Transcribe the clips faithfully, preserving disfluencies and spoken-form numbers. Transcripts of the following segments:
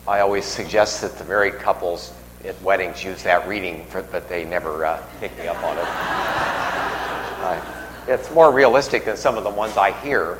I always suggest that the married couples at weddings use that reading, for, but they never uh, pick me up on it. Uh, it's more realistic than some of the ones I hear.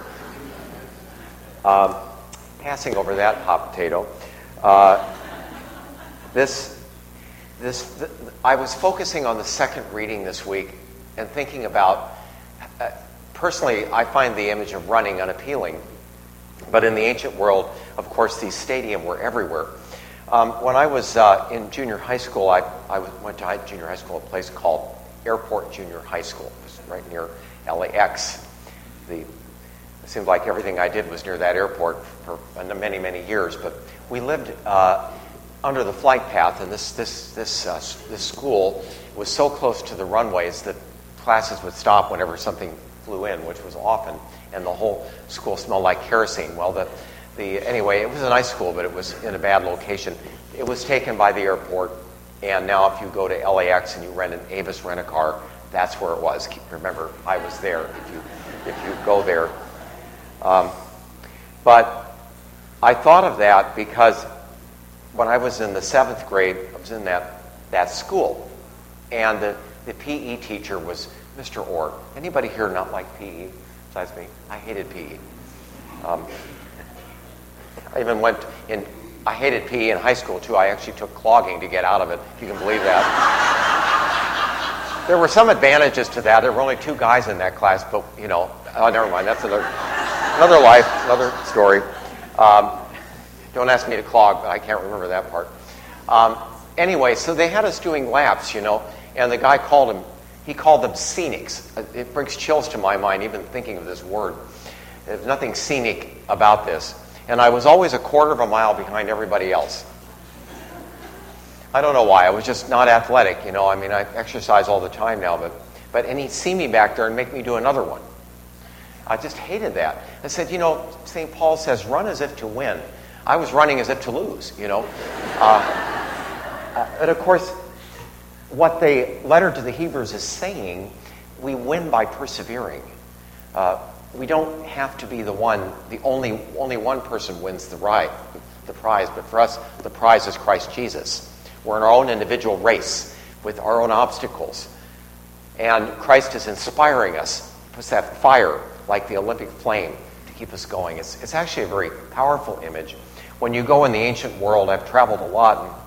Um, passing over that hot potato, uh, this, this, th- I was focusing on the second reading this week and thinking about. Uh, personally, I find the image of running unappealing, but in the ancient world, of course, these stadium were everywhere. Um, when I was uh, in junior high school, I, I went to high, junior high school at a place called Airport Junior High School. It was right near L A X. The, it seemed like everything I did was near that airport for many, many years. But we lived uh, under the flight path, and this this this uh, this school was so close to the runways that classes would stop whenever something flew in, which was often, and the whole school smelled like kerosene. Well, the The, anyway, it was a nice school, but it was in a bad location. It was taken by the airport, and now if you go to L A X and you rent an Avis Rent-A-Car, that's where it was. Remember, I was there if you if you go there. Um, but I thought of that because when I was in the seventh grade, I was in that, that school, and the, the P E teacher was Mister Orr. Anybody here not like P E besides me? I hated P E. Um, I even went in, I hated P E in high school too. I actually took clogging to get out of it, if you can believe that. There were some advantages to that. There were only two guys in that class, but, you know, oh, never mind. That's another, another life, another story. Um, don't ask me to clog, but I can't remember that part. Um, anyway, so they had us doing laps, you know, and the guy called them, he called them scenics. It brings chills to my mind, even thinking of this word. There's nothing scenic about this. And I was always a quarter of a mile behind everybody else. I don't know why. I was just not athletic, you know. I mean, I exercise all the time now, but, but and he'd see me back there and make me do another one. I just hated that. I said, you know, Saint Paul says, run as if to win. I was running as if to lose, you know. Uh, uh, but of course, what the letter to the Hebrews is saying, we win by persevering. Uh, We don't have to be the one, the only only one person wins the ride, the prize, but for us, the prize is Christ Jesus. We're in our own individual race with our own obstacles. And Christ is inspiring us, puts that fire like the Olympic flame to keep us going. It's, it's actually a very powerful image. When you go in the ancient world, I've traveled a lot, and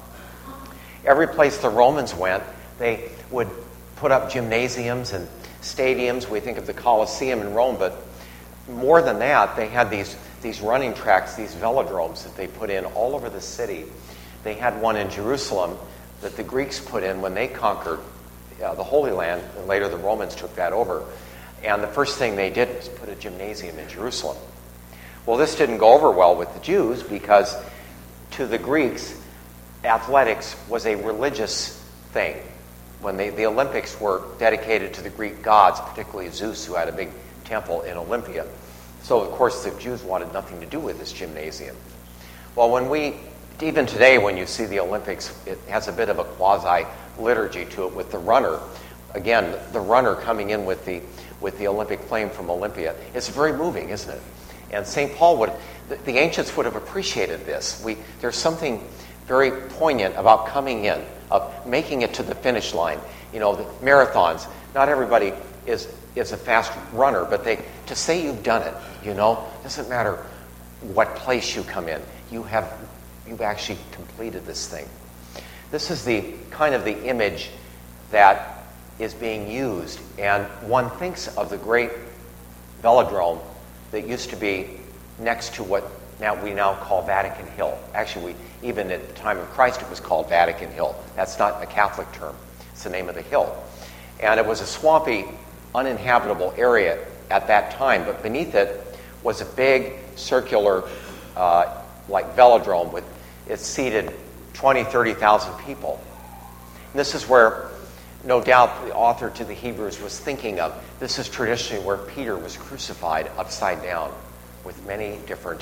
every place the Romans went, they would put up gymnasiums and stadiums. We think of the Colosseum in Rome, but more than that, they had these, these running tracks, these velodromes that they put in all over the city. They had one in Jerusalem that the Greeks put in when they conquered uh, the Holy Land, and later the Romans took that over. And the first thing they did was put a gymnasium in Jerusalem. Well, this didn't go over well with the Jews because to the Greeks, athletics was a religious thing. When they, the Olympics were dedicated to the Greek gods, particularly Zeus, who had a big temple in Olympia. So, of course, the Jews wanted nothing to do with this gymnasium. Well, when we, even today, when you see the Olympics, it has a bit of a quasi-liturgy to it with the runner. Again, the runner coming in with the with the Olympic flame from Olympia. It's very moving, isn't it? And Saint Paul would, the, the ancients would have appreciated this. We, there's something very poignant about coming in, of making it to the finish line. You know, the marathons, not everybody is is a fast runner, but they to say you've done it, you know, doesn't matter what place you come in. You have you've actually completed this thing. This is the kind of the image that is being used, and one thinks of the great velodrome that used to be next to what now we now call Vatican Hill. Actually, we even at the time of Christ it was called Vatican Hill. That's not a Catholic term. It's the name of the hill. And it was a swampy, uninhabitable area at that time, but beneath it was a big circular uh, like velodrome with it seated twenty, thirty thousand people. And this is where no doubt the author to the Hebrews was thinking of. This is traditionally where Peter was crucified upside down with many different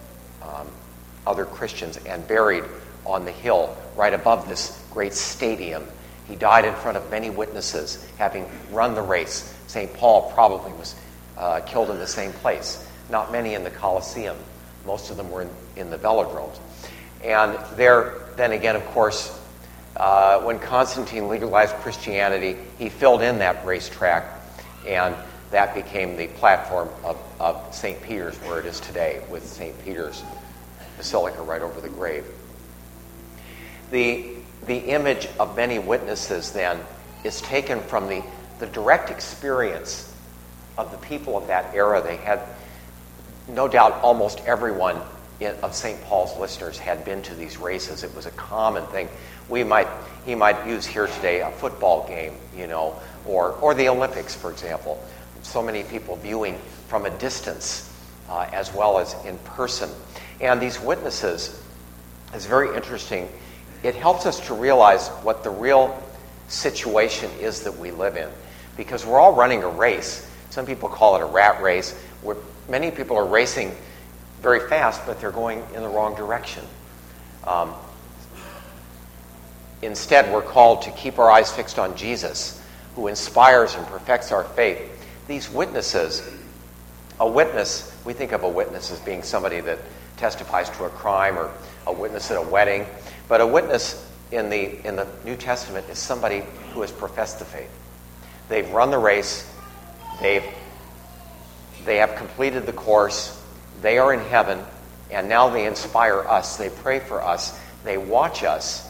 um, other Christians and buried on the hill right above this great stadium. He died in front of many witnesses, having run the race. Saint Paul probably was uh, killed in the same place. Not many in the Colosseum. Most of them were in, in the velodromes. And there, then again, of course, uh, when Constantine legalized Christianity, he filled in that racetrack, and that became the platform of, of Saint Peter's, where it is today, with Saint Peter's Basilica right over the grave. The, the image of many witnesses, then, is taken from the, the direct experience of the people of that era. They had, no doubt, almost everyone in, of Saint Paul's listeners had been to these races. It was a common thing. We might, he might use here today a football game, you know, or, or the Olympics, for example. So many people viewing from a distance uh, as well as in person. And these witnesses is very interesting. It helps us to realize what the real situation is that we live in, because we're all running a race. Some people call it a rat race, where many people are racing very fast, but they're going in the wrong direction. Um, instead, we're called to keep our eyes fixed on Jesus, who inspires and perfects our faith. These witnesses, a witness, we think of a witness as being somebody that testifies to a crime, or a witness at a wedding, but a witness in the in the New Testament is somebody who has professed the faith. They've run the race, they've they have completed the course, they are in heaven, and now they inspire us, they pray for us, they watch us,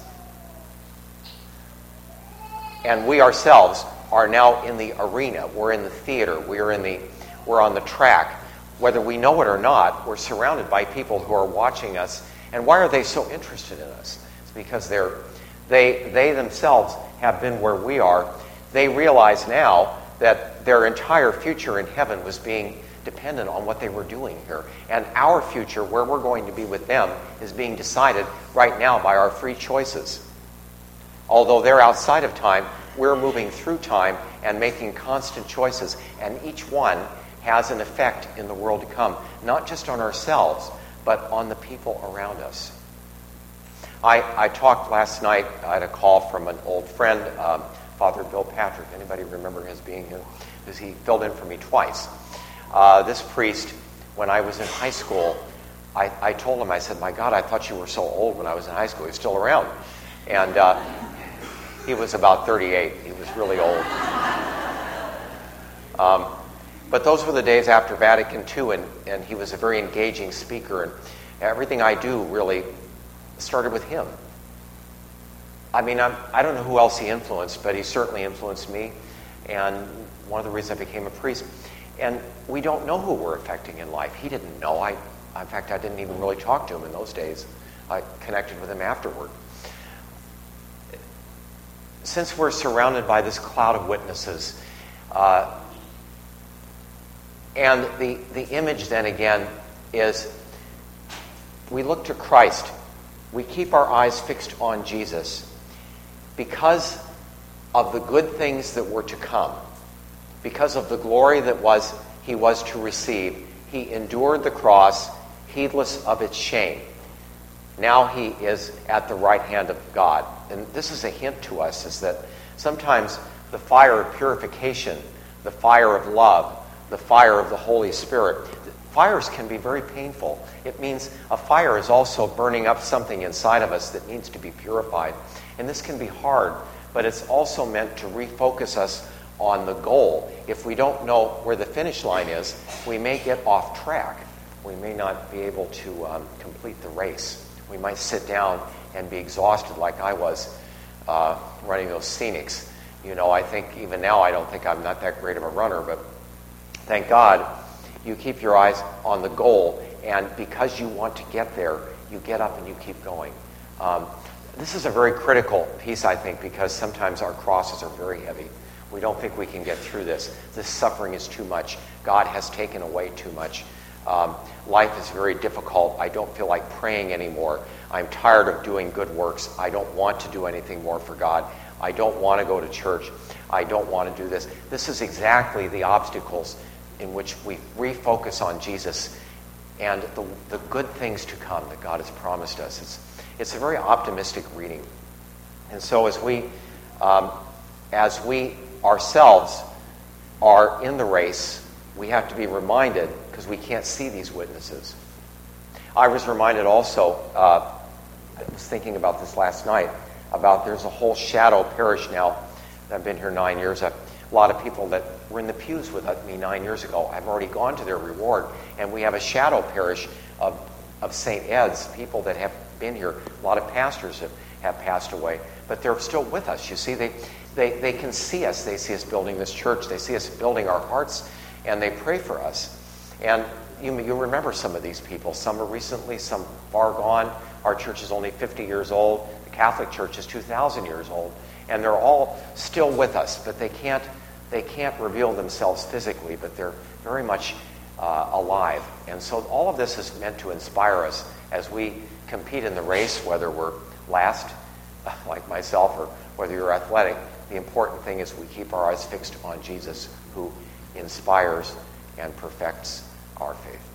and we ourselves are now in the arena, we're in the theater, we're in the we're on the track. Whether we know it or not, we're surrounded by people who are watching us. And why are they so interested in us? It's because they're, they, they themselves have been where we are. They realize now that their entire future in heaven was being dependent on what they were doing here. And our future, where we're going to be with them, is being decided right now by our free choices. Although they're outside of time, we're moving through time and making constant choices. And each one has an effect in the world to come, not just on ourselves, but on the people around us. I, I talked last night, I had a call from an old friend, um, Father Bill Patrick. Anybody remember his being here? Because he filled in for me twice. Uh, this priest, when I was in high school, I, I told him, I said, my God, I thought you were so old when I was in high school. He was still around. And uh, he was about thirty-eight. He was really old. Um, But those were the days after Vatican Two, and, and he was a very engaging speaker, and everything I do really started with him. I mean, I'm, I don't know who else he influenced, but he certainly influenced me, and one of the reasons I became a priest. And we don't know who we're affecting in life. He didn't know. I, in fact, I didn't even really talk to him in those days. I connected with him afterward. Since we're surrounded by this cloud of witnesses, uh, and the, the image then again is we look to Christ. We keep our eyes fixed on Jesus because of the good things that were to come, because of the glory that was he was to receive. He endured the cross, heedless of its shame. Now he is at the right hand of God. And this is a hint to us, is that sometimes the fire of purification, the fire of love, the fire of the Holy Spirit, fires can be very painful. It means a fire is also burning up something inside of us that needs to be purified. And this can be hard, but it's also meant to refocus us on the goal. If we don't know where the finish line is, we may get off track. We may not be able to um, complete the race. We might sit down and be exhausted like I was uh, running those scenics. You know, I think even now I don't think I'm not that great of a runner, but thank God you keep your eyes on the goal, and because you want to get there, you get up and you keep going. Um, this is a very critical piece, I think, because sometimes our crosses are very heavy. We don't think we can get through this. This suffering is too much. God has taken away too much. Um, life is very difficult. I don't feel like praying anymore. I'm tired of doing good works. I don't want to do anything more for God. I don't want to go to church. I don't want to do this. This is exactly the obstacles in which we refocus on Jesus and the, the good things to come that God has promised us. It's, it's a very optimistic reading. And so as we, um, as we ourselves are in the race, we have to be reminded, because we can't see these witnesses. I was reminded also uh, was thinking about this last night, about there's a whole shadow parish now. I've been here nine years. A lot of people that were in the pews with me nine years ago, I've already gone to their reward. And we have a shadow parish of, of Saint Ed's, people that have been here. A lot of pastors have, have passed away, but they're still with us. You see, they, they, they can see us. They see us building this church. They see us building our hearts, and they pray for us. And you, you remember some of these people. Some are recently, some far gone. Our church is only fifty years old. The Catholic Church is two thousand years old. And they're all still with us, but they can't, they can't reveal themselves physically, but they're very much uh, alive. And so all of this is meant to inspire us as we compete in the race, whether we're last, like myself, or whether you're athletic. The important thing is we keep our eyes fixed on Jesus, who inspires and perfects our faith.